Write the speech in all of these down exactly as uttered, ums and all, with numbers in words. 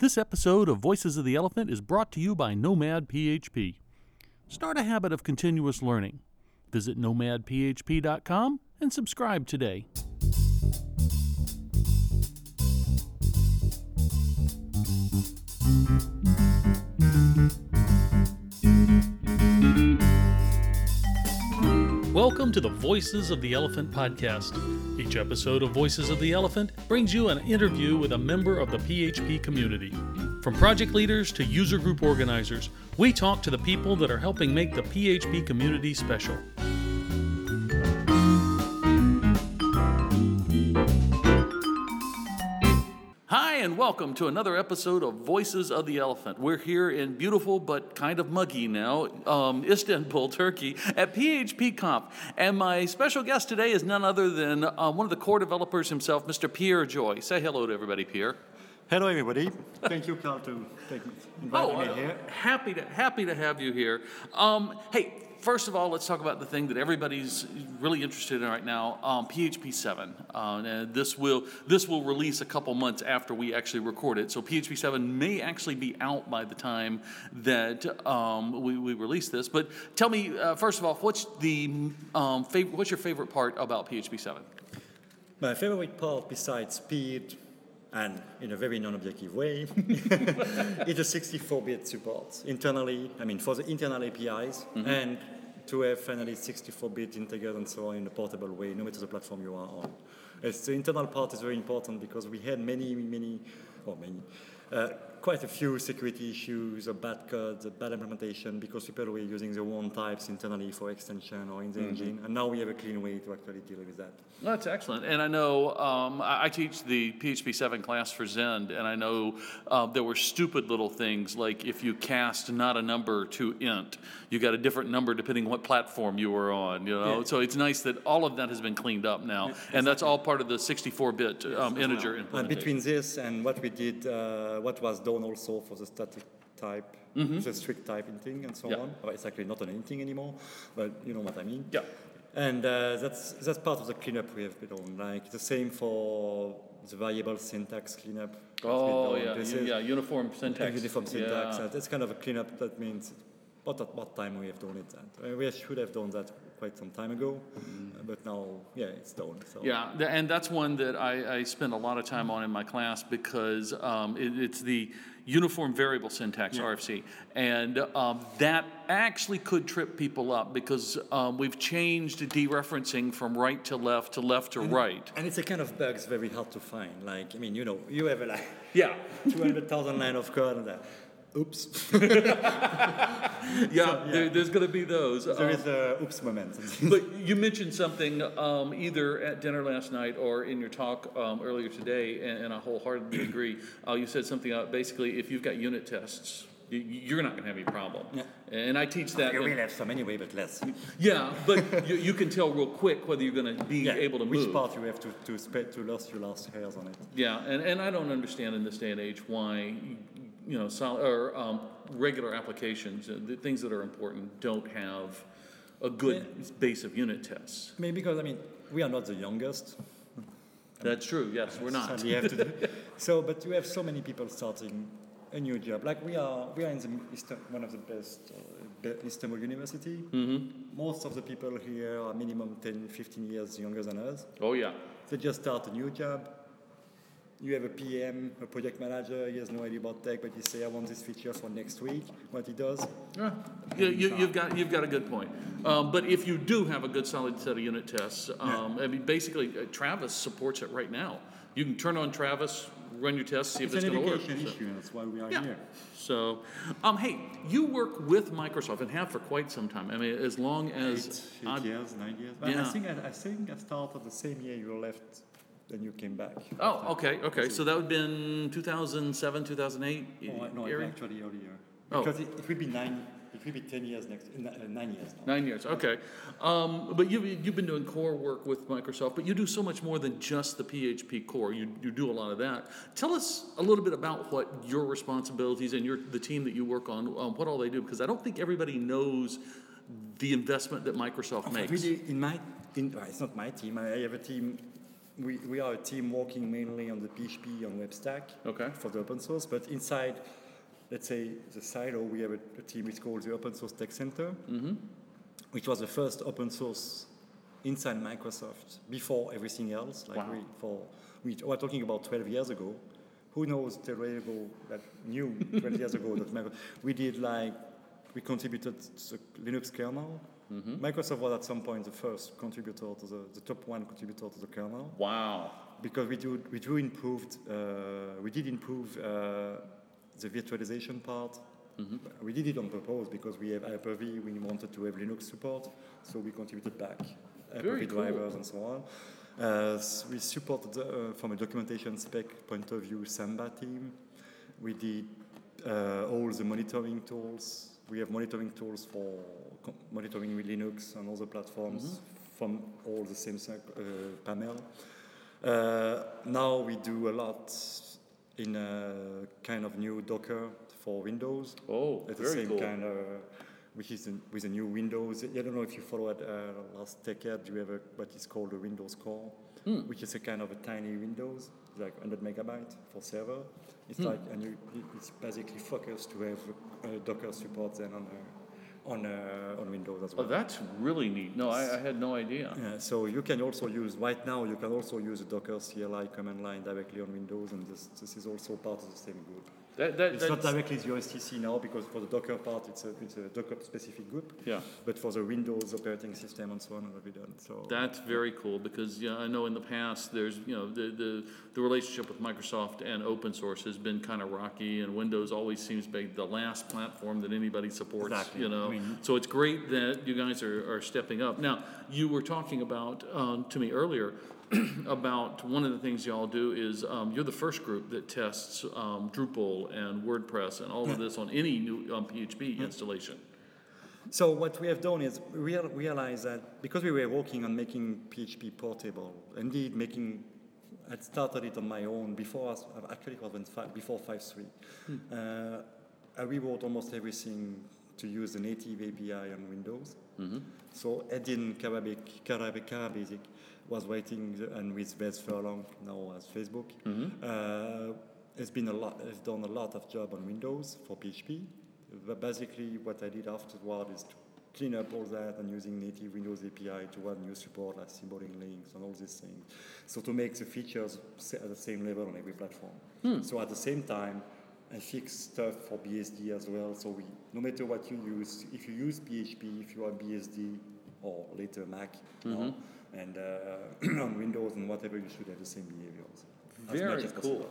This episode of Voices of the Elephant is brought to you by Nomad P H P. Start a habit of continuous learning. Visit nomad p h p dot com and subscribe today. Welcome to the Voices of the Elephant podcast. Each episode of Voices of the Elephant brings you an interview with a member of the P H P community. From project leaders to user group organizers, we talk to the people that are helping make the P H P community special. Hi, and welcome to another episode of Voices of the Elephant. We're here in beautiful but kind of muggy now, um, Istanbul, Turkey, at P H P Conf. And my special guest today is none other than uh, one of the core developers himself, Mister Pierre Joy. Say hello to everybody, Pierre. Hello, everybody. Thank you, Carl, to take me, inviting oh, me uh, here. Happy to happy to have you here. Um, hey. First of all, let's talk about the thing that everybody's really interested in right now, um, P H P seven. Uh, and this will this will release a couple months after we actually record it. So P H P seven may actually be out by the time that um, we, we release this. But tell me, uh, first of all, what's the um, fav- what's your favorite part about P H P seven? My favorite part, besides speed, and in a very non-objective way, is the sixty-four bit support internally. I mean, for the internal A P Is, mm-hmm. and to have finally sixty-four bit integrated and so on in a portable way, no matter the platform you are on. It's, the internal part is very important because we had many, many, or many, uh, quite a few security issues, or bad codes, a bad implementation, because people were using the wrong types internally for extension or in the mm-hmm. engine, and now we have a clean way to actually deal with that. That's excellent. And I know um, I, I teach the P H P seven class for Zend, and I know uh, there were stupid little things like if you cast not a number to int, you got a different number depending what platform you were on. You know, yeah. So it's nice that all of that has been cleaned up now, yeah, exactly. And that's all part of the sixty-four bit um, yes, integer well. implementation. And between this and what we did, uh, what was done also for the static type, mm-hmm. the strict type inting and so yeah. on. Well, it's actually not an inting anymore, but you know what I mean. Yeah. And uh, that's that's part of the cleanup we have been on. Like the same for the variable syntax cleanup. Oh yeah, yeah, yeah, uniform syntax. Uniform syntax. Yeah. That's kind of a cleanup. That means what at what time we have done it. That we should have done that quite some time ago, mm-hmm. uh, but now yeah, it's done. So. Yeah, and that's one that I, I spend a lot of time on in my class because um, it, it's the uniform variable syntax, yeah. R F C, and um, that actually could trip people up because um, we've changed dereferencing from right to left to left to and right. And it's a kind of bug that's very hard to find. Like, I mean, you know, you have a like yeah. two hundred thousand line of code and that. Oops. yeah, yeah. There, there's going to be those. There um, is a oops moment. But you mentioned something um, either at dinner last night or in your talk um, earlier today, and, and I wholeheartedly agree. Uh, you said something about basically if you've got unit tests, you, you're not going to have any problem. Yeah. And I teach that. You will have some anyway, but less. Yeah, but you, you can tell real quick whether you're going to be yeah, able to which move. Which part you have to to spread to last your last hairs on it. Yeah, and, and I don't understand in this day and age why. You know, solid, or um, regular applications, uh, the things that are important, don't have a good yeah. base of unit tests. Maybe because, I mean, we are not the youngest. That's true, yes, we're not. So, have to do. so, but you have so many people starting a new job. Like we are, we are in the, one of the best, uh, Istanbul University. Mm-hmm. Most of the people here are minimum ten, fifteen years younger than us. Oh, yeah. They just start a new job. You have a P M, a project manager, he has no idea about tech, but you say, I want this feature for next week, what he does. Yeah, you, you, you've got you've got a good point. Um, but if you do have a good solid set of unit tests, um, yeah. I mean, basically, uh, Travis supports it right now. You can turn on Travis, run your tests, see it's if it's going to work. It's an education issue, so. That's why we are yeah. here. So, um, hey, you work with Microsoft and have for quite some time. I mean, as long as... Eight, eight years, nine years. But yeah. I think I, I think I started the same year you left. Then you came back. Oh, okay, okay. So that would have been two thousand seven, two thousand eight? Oh, no, area? actually earlier. Oh. Because it, it will be nine, it will be ten years next, uh, nine years now. Nine years, okay. Um, but you've, you've been doing core work with Microsoft, but you do so much more than just the P H P core. You, you do a lot of that. Tell us a little bit about what your responsibilities and your, the team that you work on, um, what all they do, because I don't think everybody knows the investment that Microsoft makes. Really, in my, in, well, it's not my team. I have a team we, we are a team working mainly on the P H P on web stack Okay. for the open source, but inside, let's say, the silo, we have a, a team which is called the Open Source Tech Center, Mm-hmm. which was the first open source inside Microsoft before everything else. Like Wow. we, for, we were talking about twelve years ago. Who knows twelve years ago, that knew twelve years ago that Microsoft, we did like, we contributed to the Linux kernel. Mm-hmm. Microsoft was at some point the first contributor to the, the top one contributor to the kernel. Wow. Because we do, we do improved, uh, we did improve uh, the virtualization part. Mm-hmm. We did it on purpose because we have Hyper-V, we wanted to have Linux support, so we contributed back Very Hyper-V cool. drivers and so on. Uh, s- we supported, uh, from a documentation spec point of view, Samba team. We did uh, all the monitoring tools. We have monitoring tools for co- monitoring with Linux and other platforms Mm-hmm. from all the same uh, panel. Uh, now we do a lot in a kind of new Docker for Windows. Oh, It's the very same cool. kind of, which is in, with a new Windows. I don't know if you followed uh, last TechEd, you have a, what is called a Windows Core, Hmm. which is a kind of a tiny Windows, like one hundred megabyte for server. It's Hmm. like, and you, it's basically focused to have uh, Docker support then on uh, on uh, on Windows as Oh, well. that's really neat. No, I, I had no idea. Yeah, so you can also use, right now, you can also use the Docker C L I command line directly on Windows, and this, this is also part of the same group. That, that, It's not that's, directly the O S T C now, because for the Docker part, it's a, it's a Docker-specific group, yeah. but for the Windows operating system and so on, it will be done. So That's very cool because yeah, I know in the past there's you know the, the the relationship with Microsoft and open source has been kind of rocky, and Windows always seems to be the last platform that anybody supports. Exactly. You know, I mean- so it's great that you guys are, are stepping up. Now you were talking about um, to me earlier about one of the things y'all do is um, you're the first group that tests um, Drupal and WordPress and all of this on any new um, P H P installation. So what we have done is we real- realize that because we were working on making P H P portable, indeed making, I started it on my own before, us- actually it was when fi- before five point three. Hmm. Uh, I rewrote almost everything to use the native A P I on Windows. Mm-hmm. So Edin Karabek, Karabek, Karabasic was writing, the- and with Wes Furlong now as Facebook, Mm-hmm. uh, has been a lot, has done a lot of job on Windows for P H P. But basically, what I did afterward is to clean up all that and using native Windows A P I to add new support like symboling links and all these things. So to make the features sa- at the same level on every platform. Hmm. So at the same time, I fixed stuff for B S D as well. So we, no matter what you use, if you use P H P, if you are B S D or later Mac, Mhm. now, and uh, on Windows and whatever, you should have the same behaviors. as Very much as cool. possible.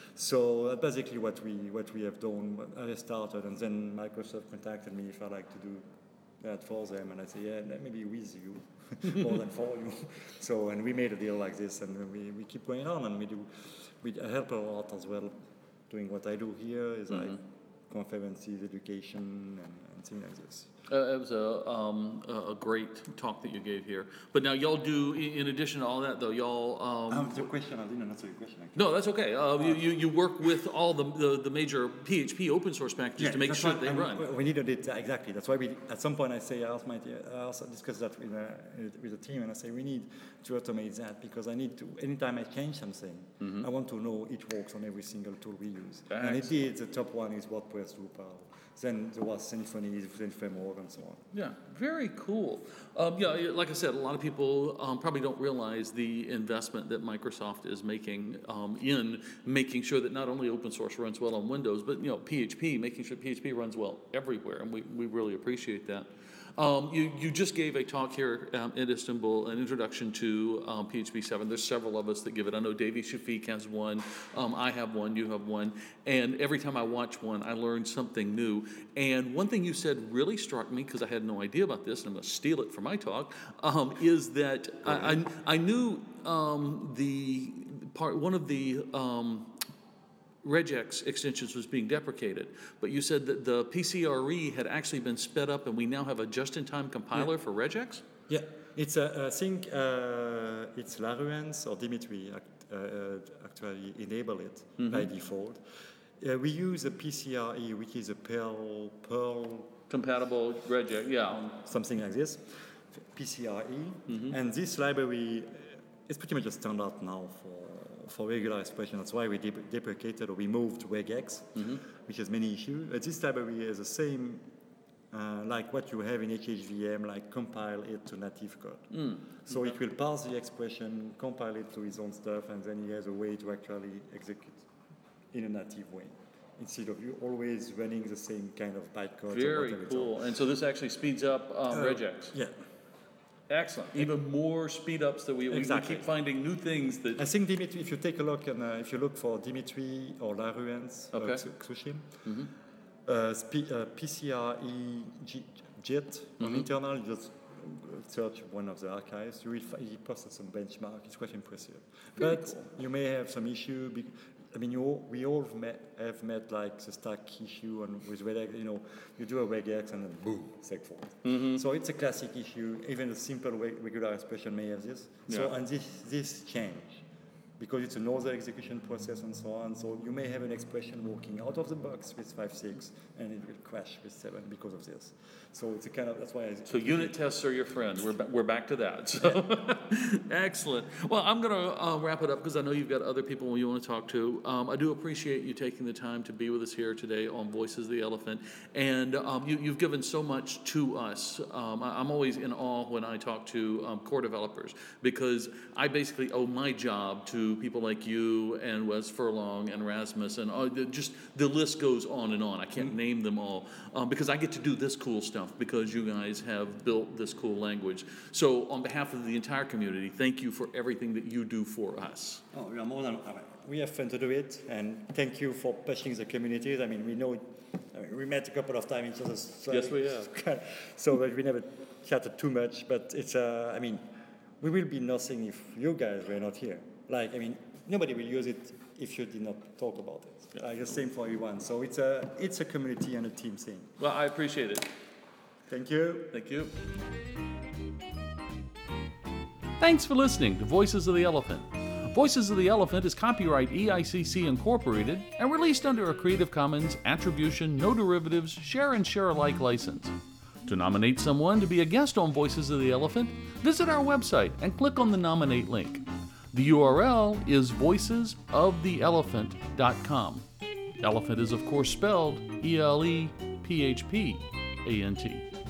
So that's basically what we what we have done. I started, and then Microsoft contacted me if I like to do that for them, and I say, yeah, maybe with you more than for you. So, and we made a deal like this, and we, we keep going on, and we do we help a lot as well. Doing what I do here is like Mhm. conferences, education, and, and things like this. Uh, it was a, um, a a great talk that you gave here. But now y'all do, i- in addition to all that though, y'all, um, Um, the question, I didn't answer your question actually. no, that's okay. Uh, you, you, you work with all the, the, the major P H P open source packages to make that's sure why- that they and run. we- We needed it, uh, exactly. That's why we, at some point I say, I asked my, te- I also discussed that with, uh, with the team, and I say, we need to automate that because I need to, anytime I change something, Mhm. I want to know it works on every single tool we use. And Excellent. it did, the top one is WordPress, Drupal. Then there was Symfony, then Framework, and so on. Yeah, very cool. Um, yeah, yeah, like I said, a lot of people um, probably don't realize the investment that Microsoft is making um, in making sure that not only open source runs well on Windows, but you know P H P, making sure P H P runs well everywhere, and we, we really appreciate that. Um, you, you just gave a talk here um, in Istanbul, an introduction to um, P H P seven. There's several of us that give it. I know Davey Shafiq has one. Um, I have one. You have one. And every time I watch one, I learn something new. And one thing you said really struck me, because I had no idea about this, and I'm going to steal it for my talk, um, is that I, I, I knew um, the part, one of the um, regex extensions was being deprecated, but you said that the P C R E had actually been sped up and we now have a just-in-time compiler for regex? Yeah, it's a, I think uh, it's Laruens or Dimitri act, uh, actually enable it Mhm. by default. Uh, we use a P C R E, which is a Perl, Perl, Compatible regex, yeah. something like this, P C R E, Mhm. and this library it's pretty much a standard now for, for regular expression. That's why we dep- deprecated or we moved regex, mm-hmm. which has many issues. But this library has the same, uh, like what you have in H H V M, like compile it to native code. Mm. So okay. it will parse the expression, compile it to his own stuff, and then he has a way to actually execute in a native way, instead of you always running the same kind of bytecode. Very cool. And so this actually speeds up um, uh, regex. Yeah. Excellent. Even more speed ups that we, exactly. we keep finding new things that. I think Dimitri, if you take a look and uh, if you look for Dimitri or Laruens okay. or Xuxin, mm-hmm. uh, spe- uh, P C R E J I T mm-hmm. on internal, you just search one of the archives. You will find he posted some benchmark. It's quite impressive. Very but cool. you may have some issue. Be- I mean, you all, we all met, have met like the stack issue and with regex. You know, you do a regex and then boom, segfault. Mm-hmm. So it's a classic issue. Even a simple re- regular expression may have this. Yeah. So and this this change because it's another execution process and so on. So you may have an expression working out of the box with five six and it will crash with seven because of this. So it's a kind of that's why. I so unit tests are your friend. We're ba- we're back to that. So excellent. Well, I'm going to uh, wrap it up because I know you've got other people you want to talk to. Um, I do appreciate you taking the time to be with us here today on Voices of the Elephant, and um, you, you've given so much to us. Um, I, I'm always in awe when I talk to um, core developers because I basically owe my job to people like you and Wes Furlong and Rasmus, and uh, just the list goes on and on. I can't mm-hmm. name them all um, because I get to do this cool stuff because you guys have built this cool language. So on behalf of the entire community, thank you for everything that you do for us. Oh, we are more than we have fun to do it, and thank you for pushing the communities. I mean, we know, I mean, we met a couple of times each other. So yes, we have. So we never chatted too much, but it's, uh, I mean, we will be nothing if you guys were not here. Like, I mean, nobody will use it if you did not talk about it. Yeah. Like the same for everyone. So it's a, it's a community and a team thing. Well, I appreciate it. Thank you. Thank you. Thanks for listening to Voices of the Elephant. Voices of the Elephant is copyright E I C C Incorporated and released under a Creative Commons Attribution, No Derivatives, Share and Share Alike license. To nominate someone to be a guest on Voices of the Elephant, visit our website and click on the Nominate link. The U R L is voices of the elephant dot com. Elephant is of course spelled E L E P H P A N T.